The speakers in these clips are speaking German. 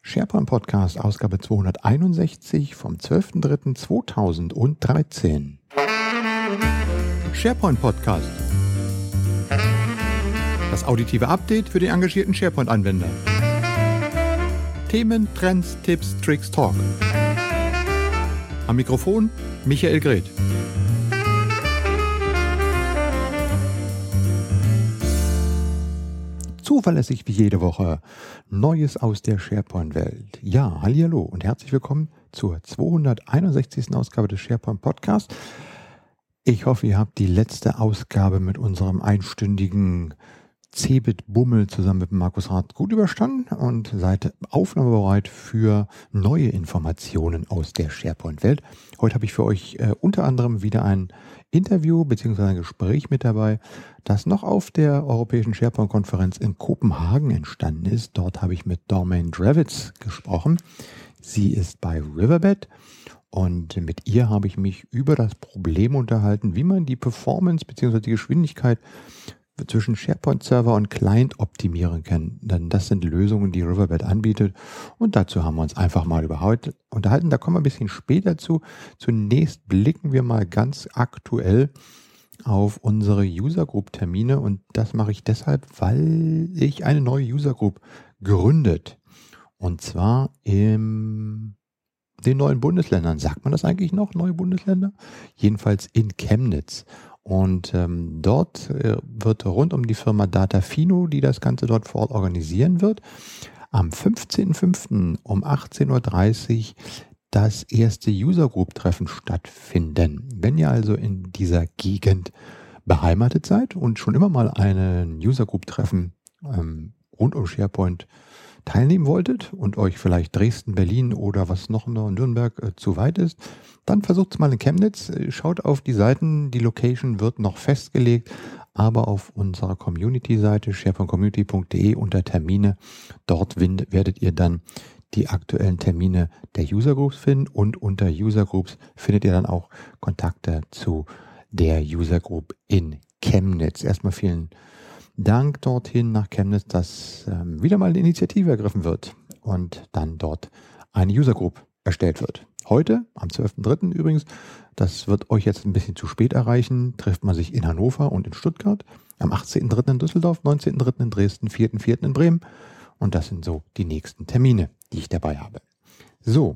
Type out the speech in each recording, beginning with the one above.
SharePoint Podcast, Ausgabe 261 vom 12.03.2013. SharePoint Podcast. Das auditive Update für den engagierten SharePoint-Anwender. Themen, Trends, Tipps, Tricks, Talk. Am Mikrofon Michael Greth. Zuverlässig wie jede Woche Neues aus der SharePoint-Welt. Ja, hallihallo und herzlich willkommen zur 261. Ausgabe des SharePoint Podcasts. Ich hoffe, ihr habt die letzte Ausgabe mit unserem einstündigen Cebit-Bummel zusammen mit Markus Rath gut überstanden und seid aufnahmebereit für neue Informationen aus der SharePoint-Welt. Heute habe ich für euch unter anderem wieder ein Interview bzw. ein Gespräch mit dabei, das noch auf der Europäischen SharePoint-Konferenz in Kopenhagen entstanden ist. Dort habe ich mit Dormaine Dravitz gesprochen. Sie ist bei Riverbed und mit ihr habe ich mich über das Problem unterhalten, wie man die Performance bzw. die Geschwindigkeit zwischen SharePoint-Server und Client optimieren kann. Denn das sind Lösungen, die Riverbed anbietet. Und dazu haben wir uns einfach mal über heute unterhalten. Da kommen wir ein bisschen später zu. Zunächst blicken wir mal ganz aktuell auf unsere User Group Termine. Und das mache ich deshalb, weil ich eine neue User Group gründet. Und zwar in den neuen Bundesländern. Sagt man das eigentlich noch, neue Bundesländer? Jedenfalls in Chemnitz. Und dort wird rund um die Firma Datafino, die das Ganze dort vor Ort organisieren wird, am 15.05. um 18.30 Uhr das erste User Group Treffen stattfinden. Wenn ihr also in dieser Gegend beheimatet seid und schon immer mal einen User Group Treffen rund um SharePoint teilnehmen wolltet und euch vielleicht Dresden, Berlin oder was noch in Nürnberg zu weit ist, dann versucht es mal in Chemnitz, schaut auf die Seiten, die Location wird noch festgelegt, aber auf unserer Community-Seite sharepointcommunity.de unter Termine, dort werdet ihr dann die aktuellen Termine der User Groups finden und unter User Groups findet ihr dann auch Kontakte zu der User Group in Chemnitz. Erstmal vielen Dank dorthin nach Chemnitz, dass wieder mal eine Initiative ergriffen wird und dann dort eine User Group erstellt wird. Heute, am 12.03. übrigens, das wird euch jetzt ein bisschen zu spät erreichen, trifft man sich in Hannover und in Stuttgart, am 18.03. in Düsseldorf, 19.03. in Dresden, 4.04. in Bremen und das sind so die nächsten Termine, die ich dabei habe. So,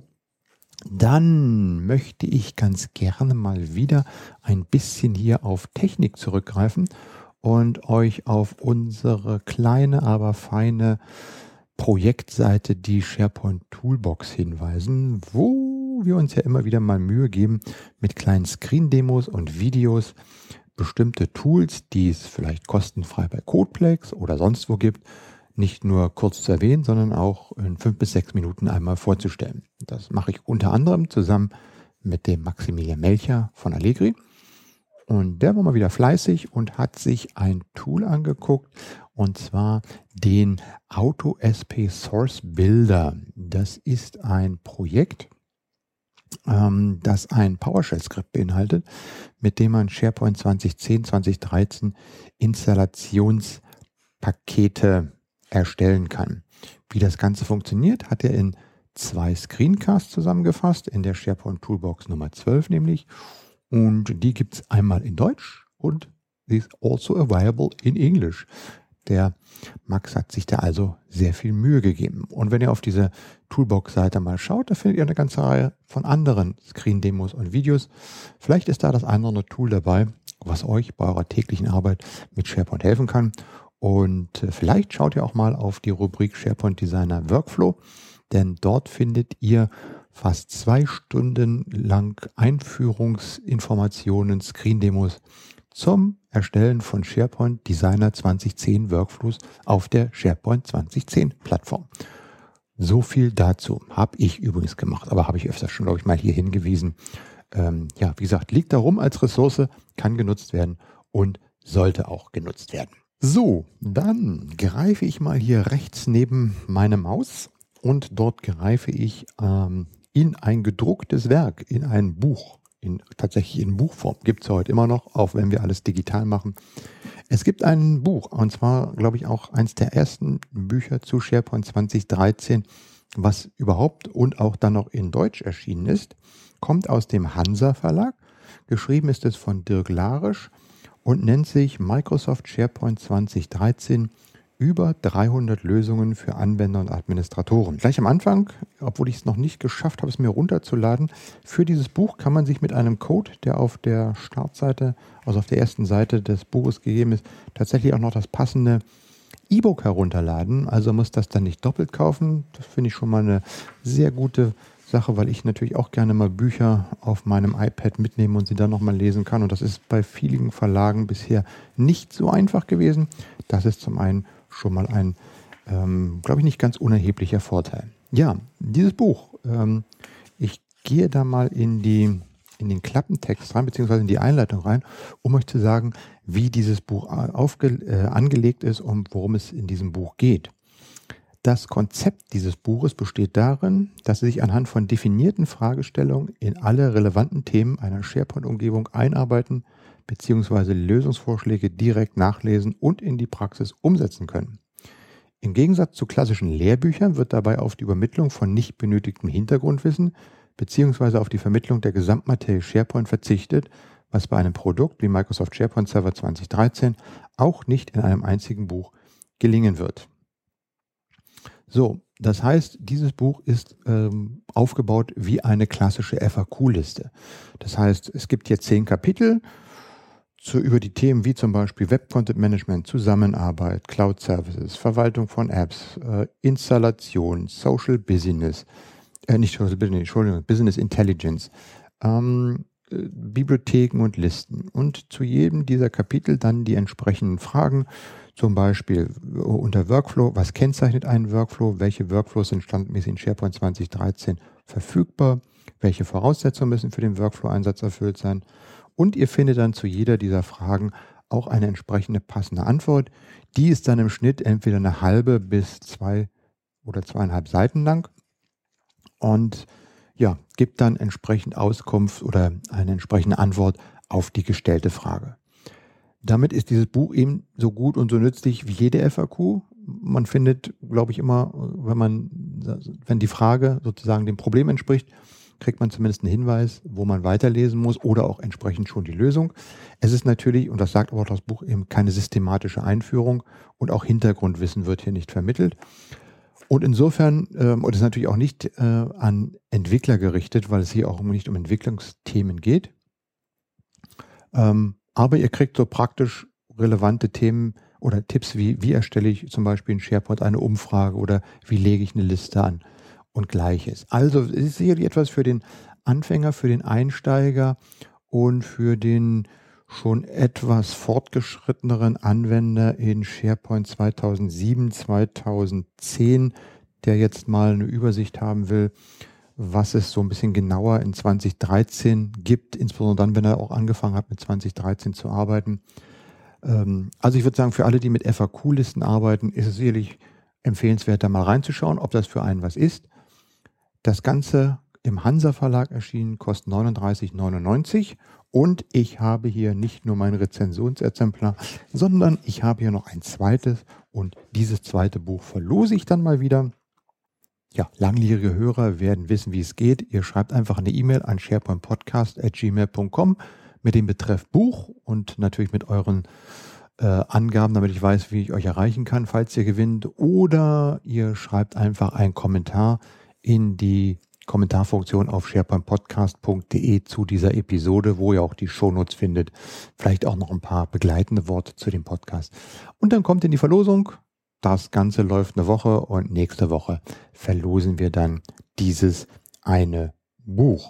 dann möchte ich ganz gerne mal wieder ein bisschen hier auf Technik zurückgreifen und euch auf unsere kleine, aber feine Projektseite, die SharePoint Toolbox, hinweisen, wo wir uns ja immer wieder mal Mühe geben, mit kleinen Screen-Demos und Videos bestimmte Tools, die es vielleicht kostenfrei bei Codeplex oder sonst wo gibt, nicht nur kurz zu erwähnen, sondern auch in 5 bis 6 Minuten einmal vorzustellen. Das mache ich unter anderem zusammen mit dem Maximilian Melcher von Allegri. Und der war mal wieder fleißig und hat sich ein Tool angeguckt, und zwar den AutoSP Source Builder. Das ist ein Projekt, das ein PowerShell-Skript beinhaltet, mit dem man SharePoint 2010, 2013 Installationspakete erstellen kann. Wie das Ganze funktioniert, hat er in 2 Screencasts zusammengefasst, in der SharePoint Toolbox Nummer 12 nämlich. Und die gibt es einmal in Deutsch und sie ist also available in English. Der Max hat sich da also sehr viel Mühe gegeben. Und wenn ihr auf diese Toolbox-Seite mal schaut, da findet ihr eine ganze Reihe von anderen Screen-Demos und Videos. Vielleicht ist da das eine oder andere Tool dabei, was euch bei eurer täglichen Arbeit mit SharePoint helfen kann. Und vielleicht schaut ihr auch mal auf die Rubrik SharePoint Designer Workflow, denn dort findet ihr fast 2 Stunden lang Einführungsinformationen, Screen-Demos zum Erstellen von SharePoint Designer 2010 Workflows auf der SharePoint 2010 Plattform. So viel dazu. Habe ich übrigens gemacht, aber habe ich öfters schon, glaube ich, mal hier hingewiesen. Wie gesagt, liegt da rum als Ressource, kann genutzt werden und sollte auch genutzt werden. So, dann greife ich mal hier rechts neben meine Maus und dort greife ich in ein gedrucktes Werk, in ein Buch, tatsächlich in Buchform. Gibt es heute immer noch, auch wenn wir alles digital machen. Es gibt ein Buch, und zwar, glaube ich, auch eins der ersten Bücher zu SharePoint 2013, was überhaupt und auch dann noch in Deutsch erschienen ist, kommt aus dem Hansa Verlag. Geschrieben ist es von Dirk Larisch und nennt sich Microsoft SharePoint 2013 über 300 Lösungen für Anwender und Administratoren. Gleich am Anfang, obwohl ich es noch nicht geschafft habe, es mir runterzuladen, für dieses Buch kann man sich mit einem Code, der auf der Startseite, also auf der ersten Seite des Buches gegeben ist, tatsächlich auch noch das passende E-Book herunterladen. Also muss das dann nicht doppelt kaufen. Das finde ich schon mal eine sehr gute Sache, weil ich natürlich auch gerne mal Bücher auf meinem iPad mitnehme und sie dann nochmal lesen kann. Und das ist bei vielen Verlagen bisher nicht so einfach gewesen. Das ist zum einen schon mal ein, glaube ich, nicht ganz unerheblicher Vorteil. Ja, dieses Buch, ich gehe da mal in den Klappentext rein, beziehungsweise in die Einleitung rein, um euch zu sagen, wie dieses Buch angelegt ist und worum es in diesem Buch geht. Das Konzept dieses Buches besteht darin, dass Sie sich anhand von definierten Fragestellungen in alle relevanten Themen einer SharePoint-Umgebung einarbeiten bzw. Lösungsvorschläge direkt nachlesen und in die Praxis umsetzen können. Im Gegensatz zu klassischen Lehrbüchern wird dabei auf die Übermittlung von nicht benötigtem Hintergrundwissen bzw. auf die Vermittlung der Gesamtmaterie SharePoint verzichtet, was bei einem Produkt wie Microsoft SharePoint Server 2013 auch nicht in einem einzigen Buch gelingen wird. So, das heißt, dieses Buch ist aufgebaut wie eine klassische FAQ-Liste. Das heißt, es gibt hier 10 Kapitel über die Themen wie zum Beispiel Web Content Management, Zusammenarbeit, Cloud Services, Verwaltung von Apps, Installation, Social Business, Business Intelligence, Bibliotheken und Listen. Und zu jedem dieser Kapitel dann die entsprechenden Fragen, zum Beispiel unter Workflow, was kennzeichnet einen Workflow, welche Workflows sind standardmäßig in SharePoint 2013 verfügbar, welche Voraussetzungen müssen für den Workflow-Einsatz erfüllt sein. Und ihr findet dann zu jeder dieser Fragen auch eine entsprechende passende Antwort. Die ist dann im Schnitt entweder eine halbe bis 2 oder 2,5 Seiten lang und ja, gibt dann entsprechend Auskunft oder eine entsprechende Antwort auf die gestellte Frage. Damit ist dieses Buch eben so gut und so nützlich wie jede FAQ. Man findet, glaube ich, immer, wenn die Frage sozusagen dem Problem entspricht, kriegt man zumindest einen Hinweis, wo man weiterlesen muss oder auch entsprechend schon die Lösung. Es ist natürlich, und das sagt aber auch das Buch, eben keine systematische Einführung und auch Hintergrundwissen wird hier nicht vermittelt. Und insofern, und es ist natürlich auch nicht an Entwickler gerichtet, weil es hier auch nicht um Entwicklungsthemen geht. Aber ihr kriegt so praktisch relevante Themen oder Tipps wie erstelle ich zum Beispiel in SharePoint eine Umfrage oder wie lege ich eine Liste an und Gleiches. Also es ist sicherlich etwas für den Anfänger, für den Einsteiger und für den schon etwas fortgeschritteneren Anwender in SharePoint 2007, 2010, der jetzt mal eine Übersicht haben will, was es so ein bisschen genauer in 2013 gibt, insbesondere dann, wenn er auch angefangen hat, mit 2013 zu arbeiten. Also ich würde sagen, für alle, die mit FAQ-Listen arbeiten, ist es sicherlich empfehlenswert, da mal reinzuschauen, ob das für einen was ist. Das Ganze im Hansa Verlag erschienen, kostet 39,99 und ich habe hier nicht nur mein Rezensionsexemplar, sondern ich habe hier noch ein zweites und dieses zweite Buch verlose ich dann mal wieder. Ja, langjährige Hörer werden wissen, wie es geht. Ihr schreibt einfach eine E-Mail an sharepointpodcast@gmail.com mit dem Betreff Buch und natürlich mit euren Angaben, damit ich weiß, wie ich euch erreichen kann, falls ihr gewinnt. Oder ihr schreibt einfach einen Kommentar in die Kommentarfunktion auf sharepointpodcast.de zu dieser Episode, wo ihr auch die Shownotes findet. Vielleicht auch noch ein paar begleitende Worte zu dem Podcast. Und dann kommt in die Verlosung. Das Ganze läuft eine Woche und nächste Woche verlosen wir dann dieses eine Buch.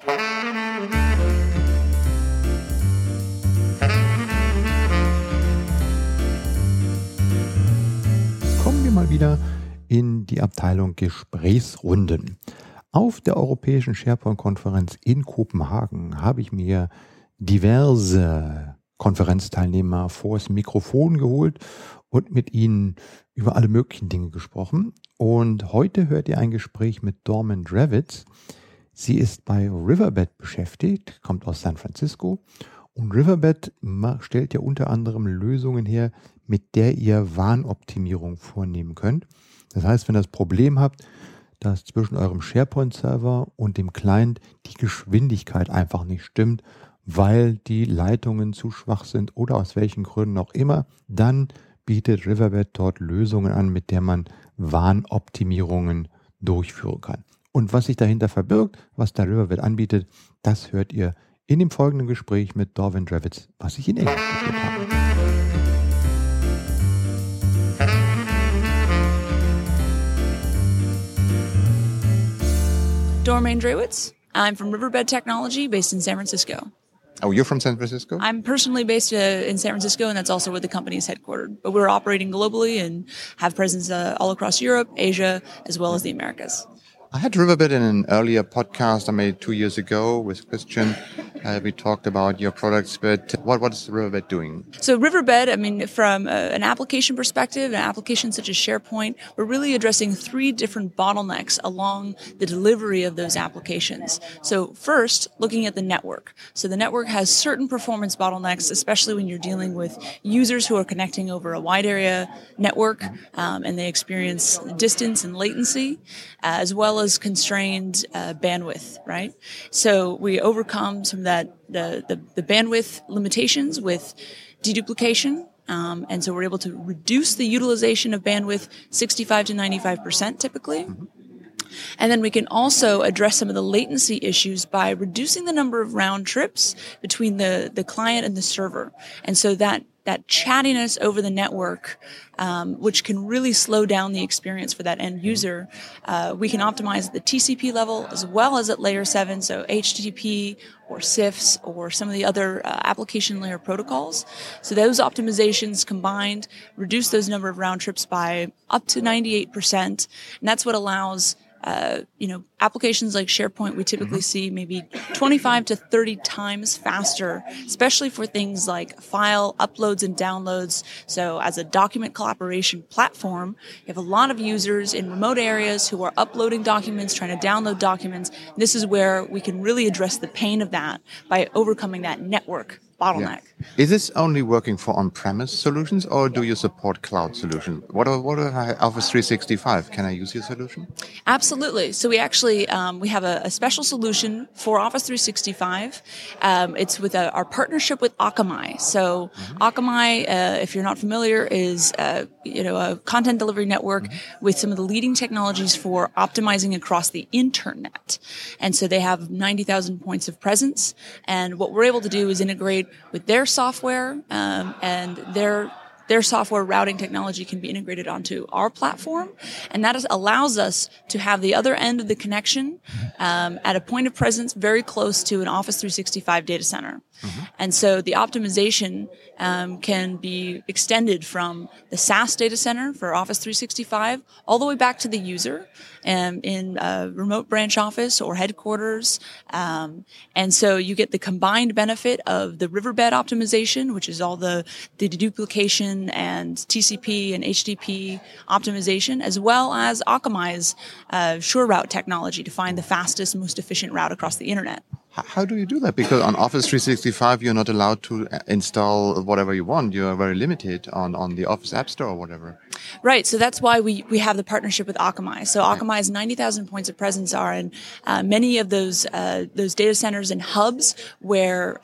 Kommen wir mal wieder in die Abteilung Gesprächsrunden. Auf der Europäischen SharePoint-Konferenz in Kopenhagen habe ich mir diverse Konferenzteilnehmer vors Mikrofon geholt und mit ihnen über alle möglichen Dinge gesprochen. Und heute hört ihr ein Gespräch mit Dorman Dravitz. Sie ist bei Riverbed beschäftigt, kommt aus San Francisco. Und Riverbed stellt ja unter anderem Lösungen her, mit der ihr Warnoptimierung vornehmen könnt. Das heißt, wenn ihr das Problem habt, dass zwischen eurem SharePoint-Server und dem Client die Geschwindigkeit einfach nicht stimmt, weil die Leitungen zu schwach sind oder aus welchen Gründen auch immer, dann bietet Riverbed dort Lösungen an, mit der man Warnoptimierungen durchführen kann. Und was sich dahinter verbirgt, was der Riverbed anbietet, das hört ihr in dem folgenden Gespräch mit Dorvin Drevitz, was ich in Englisch geführt habe. Dorvin Drevitz. I'm from Riverbed Technology, based in San Francisco. Oh, you're from San Francisco? I'm personally based in San Francisco, and that's also where the company is headquartered. But we're operating globally and have presence all across Europe, Asia, as well as the Americas. I had Riverbed in an earlier podcast I made 2 years ago with Christian. We talked about your products, but what is Riverbed doing? So Riverbed, from an application perspective, an application such as SharePoint, we're really addressing 3 different bottlenecks along the delivery of those applications. So first, looking at the network. So the network has certain performance bottlenecks, especially when you're dealing with users who are connecting over a wide area network, and they experience distance and latency, as well as constrained bandwidth, right? So we overcome some of that, the bandwidth limitations with deduplication. And so we're able to reduce the utilization of bandwidth 65 to 95% typically. Mm-hmm. And then we can also address some of the latency issues by reducing the number of round trips between the client and the server. And so that chattiness over the network, which can really slow down the experience for that end user, we can optimize at the TCP level as well as at layer 7, so HTTP or CIFS or some of the other application layer protocols. So those optimizations combined reduce those number of round trips by up to 98%, and that's what allows applications like SharePoint, we typically see maybe 25 to 30 times faster, especially for things like file uploads and downloads. So as a document collaboration platform, you have a lot of users in remote areas who are uploading documents, trying to download documents. This is where we can really address the pain of that by overcoming that network bottleneck. Yeah. Is this only working for on-premise solutions, or do you support cloud solutions? What are Office 365? Can I use your solution? Absolutely. So we actually we have a special solution for Office 365. It's with our partnership with Akamai. So Akamai, if you're not familiar, is a content delivery network with some of the leading technologies for optimizing across the internet. And so they have 90,000 points of presence. And what we're able to do is integrate with their software, and their software routing technology can be integrated onto our platform, and that allows us to have the other end of the connection at a point of presence very close to an Office 365 data center. Mm-hmm. And so the optimization can be extended from the SaaS data center for Office 365 all the way back to the user in a remote branch office or headquarters. And so you get the combined benefit of the Riverbed optimization, which is all the deduplication and TCP and HTTP optimization, as well as Akamai's SureRoute technology to find the fastest, most efficient route across the internet. How do you do that? Because on Office 365, you're not allowed to install whatever you want. You are very limited on the Office App Store or whatever. Right. So that's why we have the partnership with Akamai. So Akamai's 90,000 points of presence are in many of those data centers and hubs where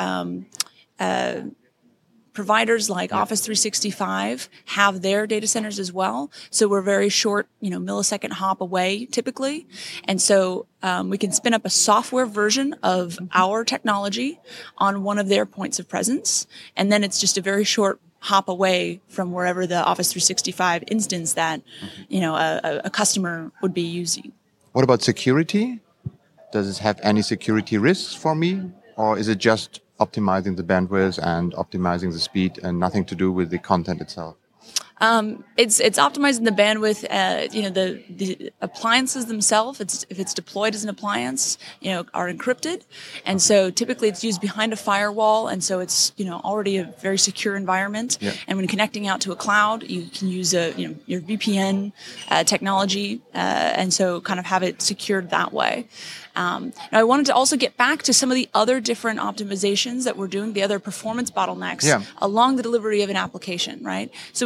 providers like Office 365 have their data centers as well. So we're very short, millisecond hop away typically. And so we can spin up a software version of our technology on one of their points of presence. And then it's just a very short hop away from wherever the Office 365 instance that, a customer would be using. What about security? Does it have any security risks for me? Or is it just optimizing the bandwidth and optimizing the speed and nothing to do with the content itself? It's optimizing the bandwidth. The appliances themselves, if it's deployed as an appliance, are encrypted, and so typically it's used behind a firewall, and so it's already a very secure environment. Yeah. And when connecting out to a cloud, you can use your VPN technology, and so kind of have it secured that way. Now I wanted to also get back to some of the other different optimizations that we're doing, the other performance bottlenecks along the delivery of an application, right? So we kind of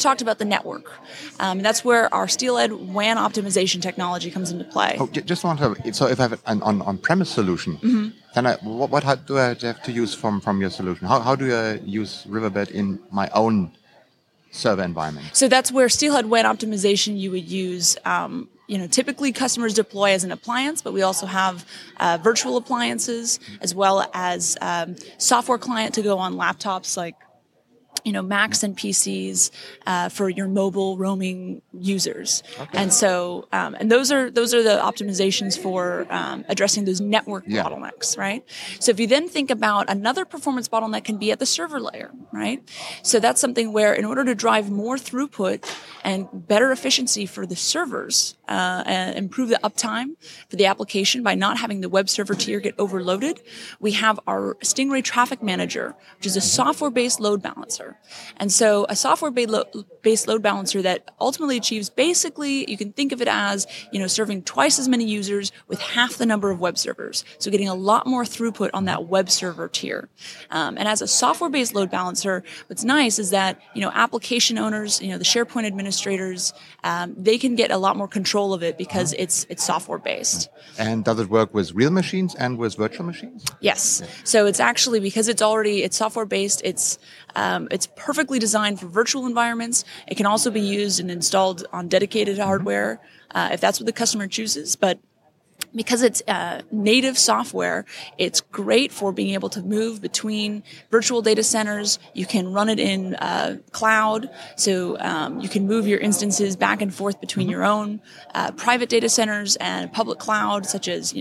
talked about the network. That's where our Steelhead WAN optimization technology comes into play. Oh, just want to. So if I have an on-premise solution, then what do I have to use from your solution? How do I use Riverbed in my own server environment? So that's where Steelhead WAN optimization you would use. Typically customers deploy as an appliance, but we also have virtual appliances as well as software client to go on laptops like Macs and PCs for your mobile roaming users. Okay. And so, and those are the optimizations for addressing those network bottlenecks, right? So if you then think about another performance bottleneck can be at the server layer, right? So that's something where in order to drive more throughput and better efficiency for the servers and improve the uptime for the application by not having the web server tier get overloaded, we have our Stingray Traffic Manager, which is a software-based load balancer. And so a software-based load balancer that ultimately achieves basically, you can think of it as, serving twice as many users with half the number of web servers. So getting a lot more throughput on that web server tier. And as a software-based load balancer, what's nice is that, application owners, the SharePoint administrators, they can get a lot more control of it because it's software-based. And does it work with real machines and with virtual machines? Yes. So it's actually, because it's software-based, it's perfectly designed for virtual environments. It can also be used and installed on dedicated hardware if that's what the customer chooses. But because it's native software, it's great for being able to move between virtual data centers. You can run it in cloud, so you can move your instances back and forth between your own private data centers and public cloud, such as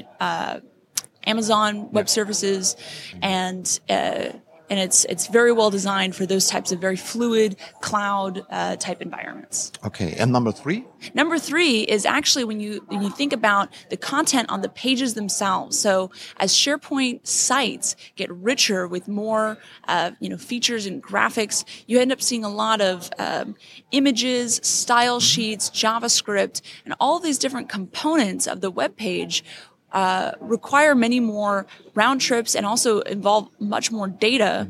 Amazon Web Services, and it's very well designed for those types of very fluid cloud type environments. Okay, and number 3? Number 3 is actually when you think about the content on the pages themselves. So as SharePoint sites get richer with more features and graphics, you end up seeing a lot of images, style sheets, JavaScript, and all of these different components of the web page require many more round trips and also involve much more data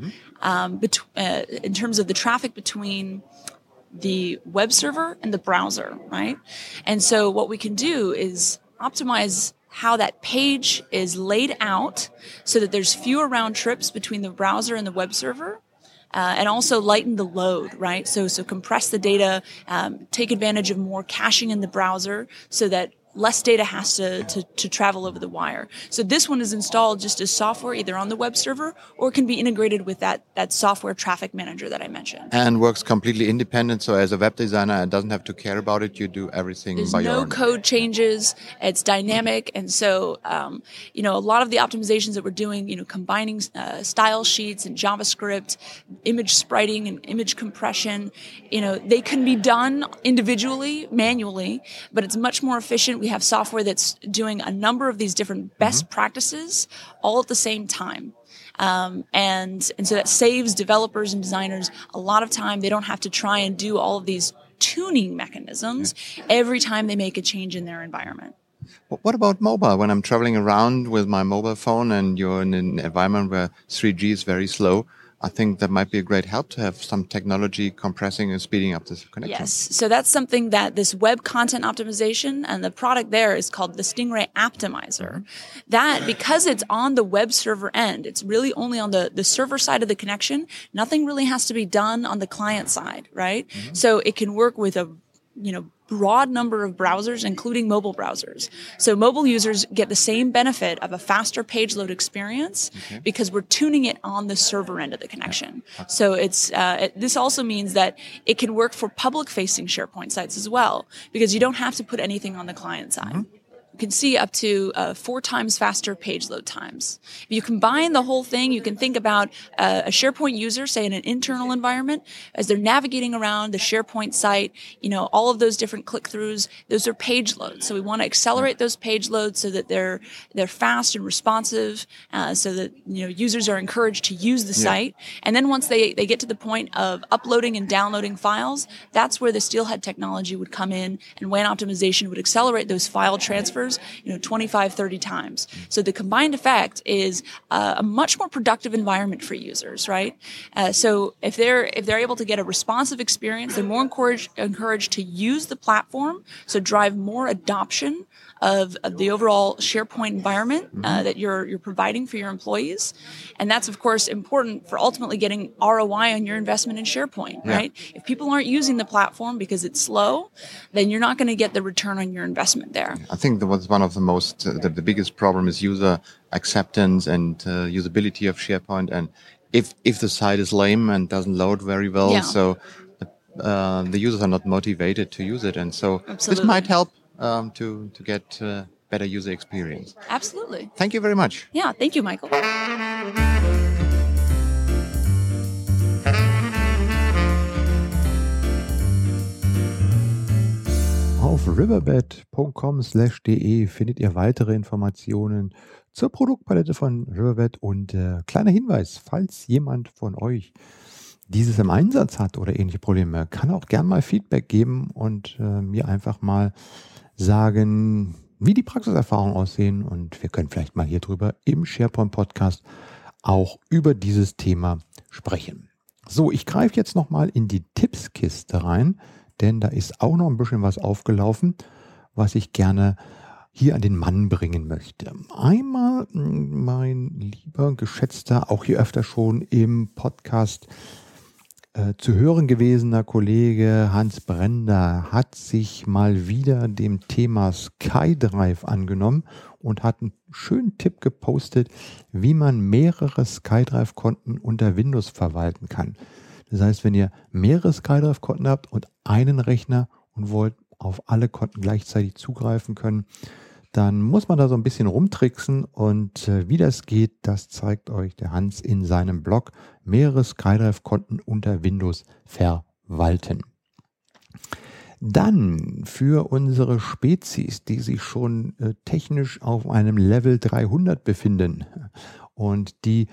in terms of the traffic between the web server and the browser, right? And so what we can do is optimize how that page is laid out so that there's fewer round trips between the browser and the web server. And also lighten the load, right? So compress the data, take advantage of more caching in the browser so that less data has to travel over the wire. So this one is installed just as software, either on the web server or can be integrated with that software traffic manager that I mentioned. And works completely independent. So as a web designer, it doesn't have to care about it. You do everything by your own. There's no code changes. It's dynamic. And so, a lot of the optimizations that we're doing, combining style sheets and JavaScript, image spriting and image compression, they can be done individually, manually, but it's much more efficient. We have software that's doing a number of these different best practices all at the same time. And so that saves developers and designers a lot of time. They don't have to try and do all of these tuning mechanisms every time they make a change in their environment. What about mobile? When I'm traveling around with my mobile phone and you're in an environment where 3G is very slow, I think that might be a great help to have some technology compressing and speeding up this connection. Yes. So that's something that this web content optimization and the product there is called the Stingray Aptimizer. That, because it's on the web server end, it's really only on the server side of the connection. Nothing really has to be done on the client side, right? So it can work with a broad number of browsers, including mobile browsers. So mobile users get the same benefit of a faster page load experience because we're tuning it on the server end of the connection. So this also means that it can work for public-facing SharePoint sites as well, because you don't have to put anything on the client side. You can see up to 4 times faster page load times. If you combine the whole thing, you can think about a SharePoint user, say in an internal environment, as they're navigating around the SharePoint site, all of those different click-throughs, those are page loads. So we want to accelerate those page loads so that they're fast and responsive, so that users are encouraged to use the site. And then once they get to the point of uploading and downloading files, that's where the Steelhead technology would come in, and WAN optimization would accelerate those file transfers developers, 25, 30 times. So the combined effect is a much more productive environment for users, right? So if they're able to get a responsive experience, they're more encouraged to use the platform, so drive more adoption of the overall SharePoint environment that you're providing for your employees. And that's, of course, important for ultimately getting ROI on your investment in SharePoint, right? If people aren't using the platform because it's slow, then you're not going to get the return on your investment there. I think that was one of the most, the biggest problem is user acceptance and usability of SharePoint. And if the site is lame and doesn't load very well, so the users are not motivated to use it. And so this might help to get better user experience. Absolutely. Thank you very much. Yeah, thank you, Michael. Auf riverbed.com/de findet ihr weitere Informationen zur Produktpalette von Riverbed und kleiner Hinweis, falls jemand von euch dieses im Einsatz hat oder ähnliche Probleme, kann auch gern mal Feedback geben und mir einfach mal sagen, wie die Praxiserfahrungen aussehen, und wir können vielleicht mal hier drüber im SharePoint Podcast auch über dieses Thema sprechen. So, ich greife jetzt nochmal in die Tippskiste rein, denn da ist auch noch ein bisschen was aufgelaufen, was ich gerne hier an den Mann bringen möchte. Einmal mein lieber, geschätzter, auch hier öfter schon im Podcast zu hören gewesener Kollege Hans Brender hat sich mal wieder dem Thema SkyDrive angenommen und hat einen schönen Tipp gepostet, wie man mehrere SkyDrive-Konten unter Windows verwalten kann. Das heißt, wenn ihr mehrere SkyDrive-Konten habt und einen Rechner und wollt auf alle Konten gleichzeitig zugreifen können, dann muss man da so ein bisschen rumtricksen, und wie das geht, das zeigt euch der Hans in seinem Blog. Mehrere SkyDrive-Konten unter Windows verwalten. Dann für unsere Spezies, die sich schon technisch auf einem Level 300 befinden und die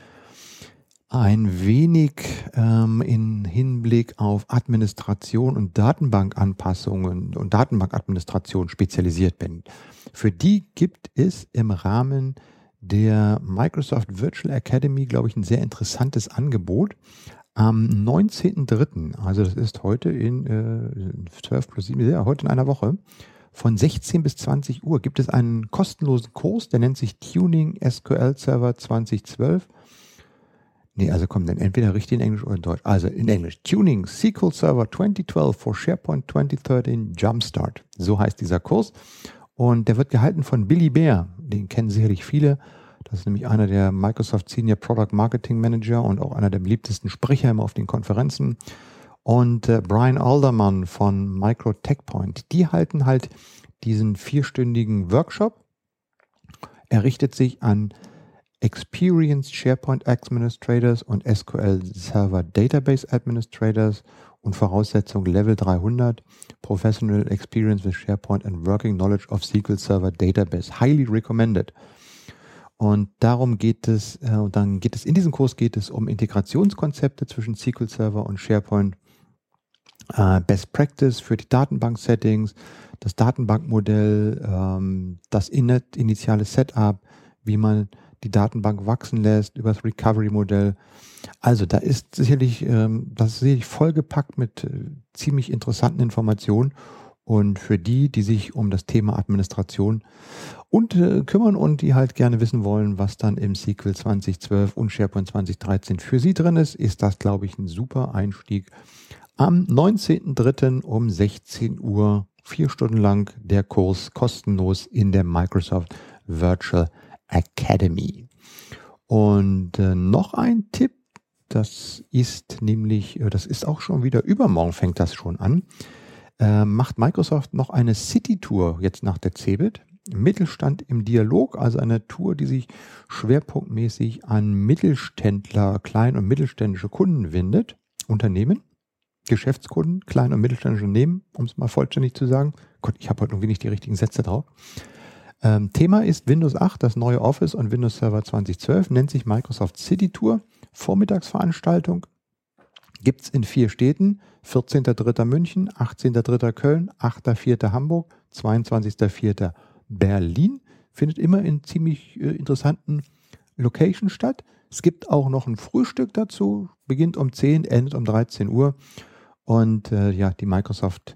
ein wenig in Hinblick auf Administration und Datenbankanpassungen und Datenbankadministration spezialisiert bin. Für die gibt es im Rahmen der Microsoft Virtual Academy, glaube ich, ein sehr interessantes Angebot. Am 19.03., also das ist heute in 12 plus 7, ja, heute in einer Woche, von 16 bis 20 Uhr gibt es einen kostenlosen Kurs, der nennt sich Tuning SQL Server 2012. Also kommt dann entweder richtig in Englisch oder in Deutsch. Also in Englisch. Tuning SQL Server 2012 for SharePoint 2013 Jumpstart. So heißt dieser Kurs. Und der wird gehalten von Billy Bear. Den kennen sicherlich viele. Das ist nämlich einer der Microsoft Senior Product Marketing Manager und auch einer der beliebtesten Sprecher immer auf den Konferenzen. Und Brian Alderman von Micro TechPoint. Die halten halt diesen 4-stündigen Workshop. Er richtet sich an Experienced SharePoint Administrators und SQL Server Database Administrators und Voraussetzung Level 300, Professional Experience with SharePoint and Working Knowledge of SQL Server Database. Highly recommended. Und darum geht es, in diesem Kurs geht es um Integrationskonzepte zwischen SQL Server und SharePoint, Best Practice für die Datenbank-Settings, das Datenbankmodell, das initiale Setup, wie man die Datenbank wachsen lässt, über das Recovery-Modell. Also da ist sicherlich, das ist sicherlich vollgepackt mit ziemlich interessanten Informationen. Und für die sich um das Thema Administration kümmern und die halt gerne wissen wollen, was dann im SQL 2012 und SharePoint 2013 für sie drin ist, ist das, glaube ich, ein super Einstieg. Am 19.03. um 16 Uhr, 4 Stunden lang, der Kurs kostenlos in der Microsoft Virtual Academy. Und noch ein Tipp, das ist auch schon wieder übermorgen, fängt das schon an, macht Microsoft noch eine City-Tour jetzt nach der CeBIT. Mittelstand im Dialog, also eine Tour, die sich schwerpunktmäßig an Mittelständler, klein- und mittelständische Kunden wendet, Unternehmen, Geschäftskunden, klein- und mittelständische Unternehmen, um es mal vollständig zu sagen. Gott, ich habe heute irgendwie nicht die richtigen Sätze drauf. Thema ist Windows 8, das neue Office und Windows Server 2012, nennt sich Microsoft City Tour, Vormittagsveranstaltung, gibt es in 4 Städten, 14.03. München, 18.03. Köln, 8.04. Hamburg, 22.04. Berlin. Findet immer in ziemlich interessanten Locations statt. Es gibt auch noch ein Frühstück dazu, beginnt um 10, endet um 13 Uhr. Und die Microsoft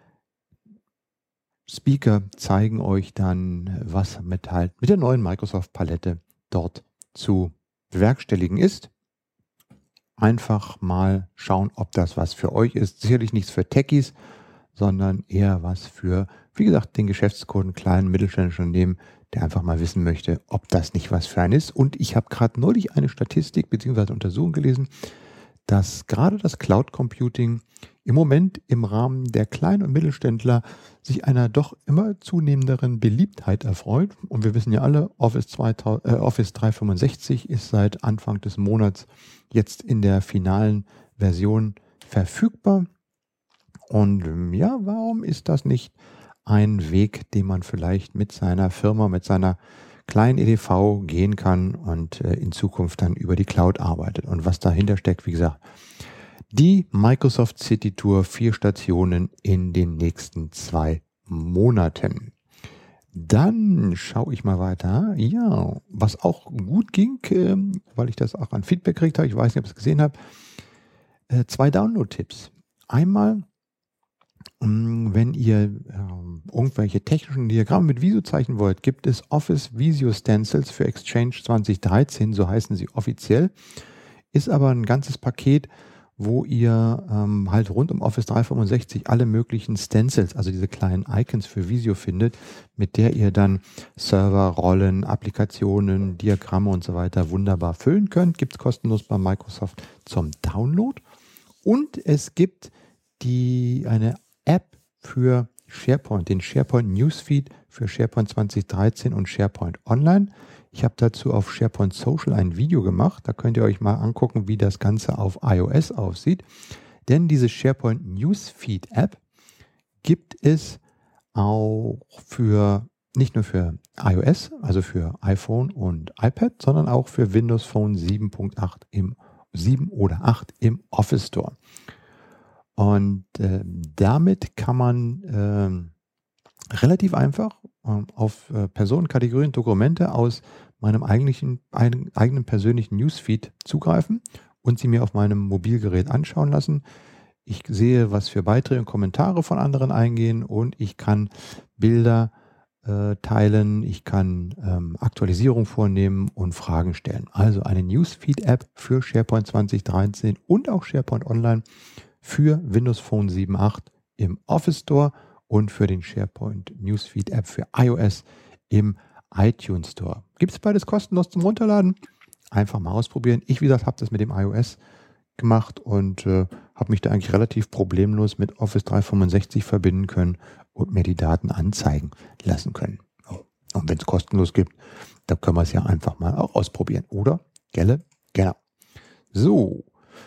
Speaker zeigen euch dann, was mit der neuen Microsoft-Palette dort zu bewerkstelligen ist. Einfach mal schauen, ob das was für euch ist. Sicherlich nichts für Techies, sondern eher was für, wie gesagt, den Geschäftskunden, kleinen, mittelständischen Unternehmen, der einfach mal wissen möchte, ob das nicht was für einen ist. Und ich habe gerade neulich eine Statistik bzw. Untersuchung gelesen, dass gerade das Cloud Computing im Moment im Rahmen der Klein- und Mittelständler sich einer doch immer zunehmenderen Beliebtheit erfreut. Und wir wissen ja alle, Office 365 ist seit Anfang des Monats jetzt in der finalen Version verfügbar. Und warum ist das nicht ein Weg, den man vielleicht mit seiner Firma, mit seiner kleinen EDV gehen kann und in Zukunft dann über die Cloud arbeitet? Und was dahinter steckt, wie gesagt, die Microsoft City Tour, 4 Stationen in den nächsten 2 Monaten. Dann schaue ich mal weiter. Ja, was auch gut ging, weil ich das auch an Feedback gekriegt habe, ich weiß nicht, ob ihr es gesehen habt, 2 Download-Tipps. Einmal, wenn ihr irgendwelche technischen Diagramme mit Visio zeichnen wollt, gibt es Office Visio Stencils für Exchange 2013, so heißen sie offiziell. Ist aber ein ganzes Paket, wo ihr halt rund um Office 365 alle möglichen Stencils, also diese kleinen Icons für Visio findet, mit der ihr dann Server, Rollen, Applikationen, Diagramme und so weiter wunderbar füllen könnt. Gibt es kostenlos bei Microsoft zum Download. Und es gibt eine App für SharePoint, den SharePoint Newsfeed für SharePoint 2013 und SharePoint Online. Ich habe dazu auf SharePoint Social ein Video gemacht. Da könnt ihr euch mal angucken, wie das Ganze auf iOS aussieht. Denn diese SharePoint Newsfeed App gibt es auch nicht nur für iOS, also für iPhone und iPad, sondern auch für Windows Phone 7 oder 8 im Office Store. Und damit kann man relativ einfach auf Personen, Kategorien, Dokumente aus meinem eigenen persönlichen Newsfeed zugreifen und sie mir auf meinem Mobilgerät anschauen lassen. Ich sehe, was für Beiträge und Kommentare von anderen eingehen und ich kann Bilder teilen, ich kann Aktualisierung vornehmen und Fragen stellen. Also eine Newsfeed-App für SharePoint 2013 und auch SharePoint Online für Windows Phone 7.8 im Office Store und für den SharePoint Newsfeed App für iOS im iTunes Store. Gibt es beides kostenlos zum Runterladen? Einfach mal ausprobieren. Ich, wie gesagt, habe das mit dem iOS gemacht und habe mich da eigentlich relativ problemlos mit Office 365 verbinden können und mir die Daten anzeigen lassen können. Und wenn es kostenlos gibt, dann können wir es ja einfach mal auch ausprobieren. Oder? Gelle? Genau. So.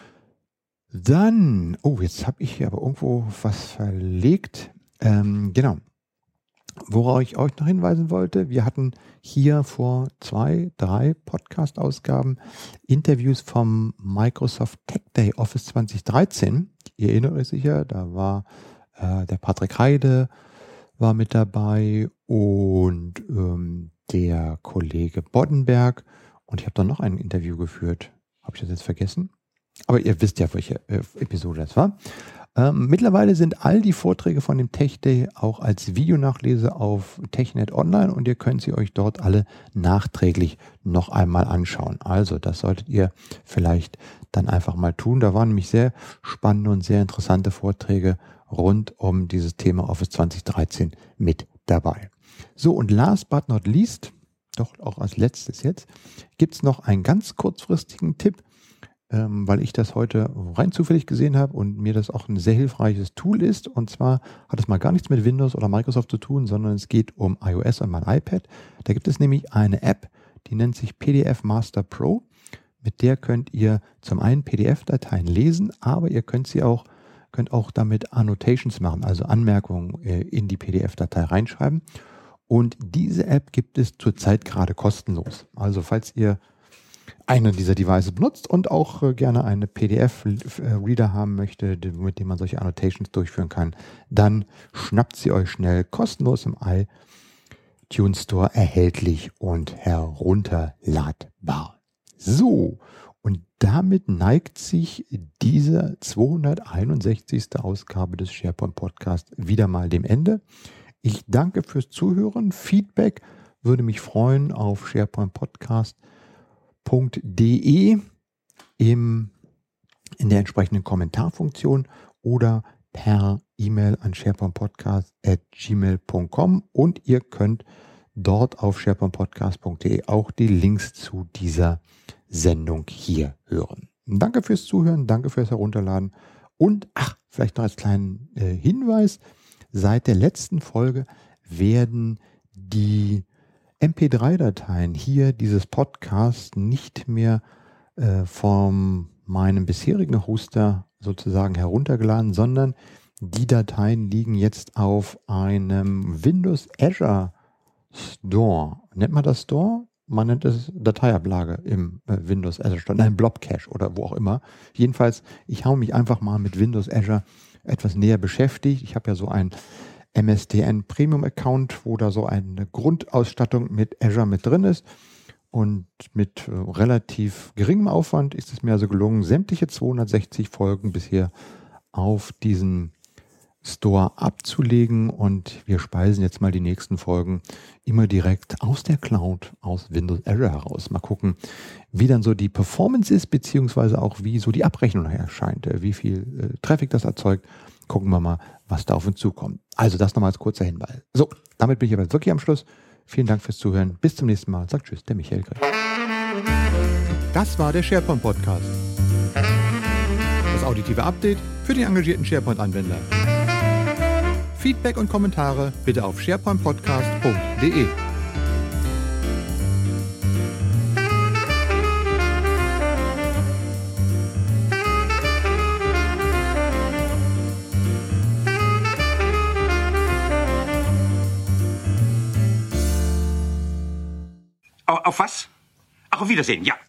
Dann, jetzt habe ich hier aber irgendwo was verlegt. Genau. Worauf ich euch noch hinweisen wollte, wir hatten hier vor 2, 3 Podcast-Ausgaben Interviews vom Microsoft Tech Day Office 2013. Ihr erinnert euch sicher, da war der Patrick Heide war mit dabei und der Kollege Boddenberg. Und ich habe dann noch ein Interview geführt. Habe ich das jetzt vergessen? Aber ihr wisst ja, welche Episode das war. Mittlerweile sind all die Vorträge von dem Tech Day auch als Videonachlese auf TechNet Online und ihr könnt sie euch dort alle nachträglich noch einmal anschauen. Also das solltet ihr vielleicht dann einfach mal tun. Da waren nämlich sehr spannende und sehr interessante Vorträge rund um dieses Thema Office 2013 mit dabei. So, und last but not least, doch auch als letztes jetzt, gibt es noch einen ganz kurzfristigen Tipp, weil ich das heute rein zufällig gesehen habe und mir das auch ein sehr hilfreiches Tool ist. Und zwar hat es mal gar nichts mit Windows oder Microsoft zu tun, sondern es geht um iOS und mein iPad. Da gibt es nämlich eine App, die nennt sich PDF Master Pro. Mit der könnt ihr zum einen PDF-Dateien lesen, aber ihr könnt auch damit Annotations machen, also Anmerkungen in die PDF-Datei reinschreiben. Und diese App gibt es zurzeit gerade kostenlos. Also falls ihr einen dieser Devices benutzt und auch gerne eine PDF-Reader haben möchte, mit dem man solche Annotations durchführen kann, dann schnappt sie euch schnell kostenlos im iTunes Store erhältlich und herunterladbar. So, und damit neigt sich diese 261. Ausgabe des SharePoint Podcasts wieder mal dem Ende. Ich danke fürs Zuhören. Feedback würde mich freuen auf sharepointpodcast.de in der entsprechenden Kommentarfunktion oder per E-Mail an sharepointpodcast@gmail.com, und ihr könnt dort auf sharepointpodcast.de auch die Links zu dieser Sendung hier hören. Danke fürs Zuhören, danke fürs Herunterladen und vielleicht noch als kleinen Hinweis: Seit der letzten Folge werden die MP3-Dateien hier dieses Podcasts nicht mehr von meinem bisherigen Hoster sozusagen heruntergeladen, sondern die Dateien liegen jetzt auf einem Windows Azure Store. Nennt man das Store? Man nennt es Dateiablage im Windows Azure Store, nein, Blob Cache oder wo auch immer. Jedenfalls, ich habe mich einfach mal mit Windows Azure etwas näher beschäftigt. Ich habe ja so ein MSDN Premium Account, wo da so eine Grundausstattung mit Azure mit drin ist. Und mit relativ geringem Aufwand ist es mir also gelungen, sämtliche 260 Folgen bisher auf diesen Store abzulegen. Und wir speisen jetzt mal die nächsten Folgen immer direkt aus der Cloud, aus Windows Azure heraus. Mal gucken, wie dann so die Performance ist, beziehungsweise auch wie so die Abrechnung erscheint, wie viel Traffic das erzeugt. Gucken wir mal, was da auf uns zukommt. Also das nochmal als kurzer Hinweis. So, damit bin ich aber wirklich am Schluss. Vielen Dank fürs Zuhören. Bis zum nächsten Mal. Sagt Tschüss, der Michael Grimm. Das war der SharePoint Podcast. Das auditive Update für den engagierten SharePoint-Anwender. Feedback und Kommentare bitte auf sharepointpodcast.de. Auf was? Ach, auf Wiedersehen, ja.